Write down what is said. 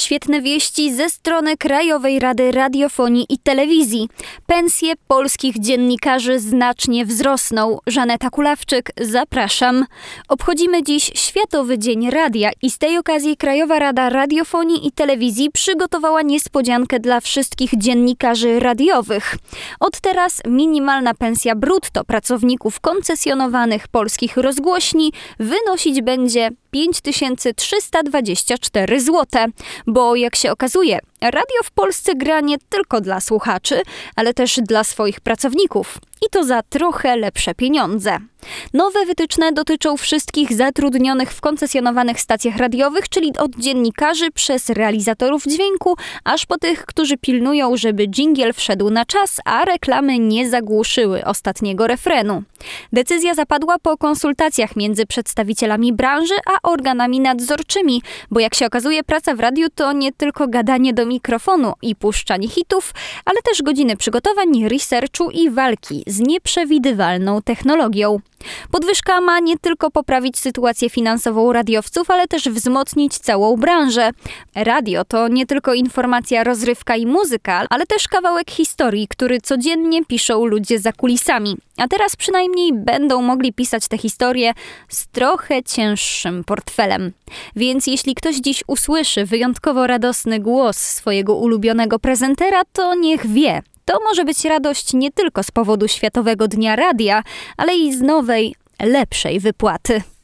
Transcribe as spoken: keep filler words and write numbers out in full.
świetne wieści ze strony Krajowej Rady Radiofonii i Telewizji. Pensje polskich dziennikarzy znacznie wzrosną. Żaneta Kulawczyk, zapraszam. Obchodzimy dziś Światowy Dzień Radia i z tej okazji Krajowa Rada Radiofonii i Telewizji przygotowała niespodziankę dla wszystkich dziennikarzy radiowych. Od teraz minimalna pensja brutto pracowników koncesjonowanych polskich rozgłośni wynosić będzie pięć tysięcy trzysta dwadzieścia cztery złote, bo jak się okazuje, radio w Polsce gra nie tylko dla słuchaczy, ale też dla swoich pracowników. I to za trochę lepsze pieniądze. Nowe wytyczne dotyczą wszystkich zatrudnionych w koncesjonowanych stacjach radiowych, czyli od dziennikarzy przez realizatorów dźwięku, aż po tych, którzy pilnują, żeby dżingiel wszedł na czas, a reklamy nie zagłuszyły ostatniego refrenu. Decyzja zapadła po konsultacjach między przedstawicielami branży a organami nadzorczymi, bo jak się okazuje, praca w radiu to nie tylko gadanie do mikrofonu i puszczanie hitów, ale też godziny przygotowań, researchu i walki z nieprzewidywalną technologią. Podwyżka ma nie tylko poprawić sytuację finansową radiowców, ale też wzmocnić całą branżę. Radio to nie tylko informacja, rozrywka i muzyka, ale też kawałek historii, który codziennie piszą ludzie za kulisami. A teraz przynajmniej będą mogli pisać te historie z trochę cięższym portfelem. Więc jeśli ktoś dziś usłyszy wyjątkowo radosny głos swojego ulubionego prezentera, to niech wie. To może być radość nie tylko z powodu Światowego Dnia Radia, ale i z nowej, lepszej wypłaty.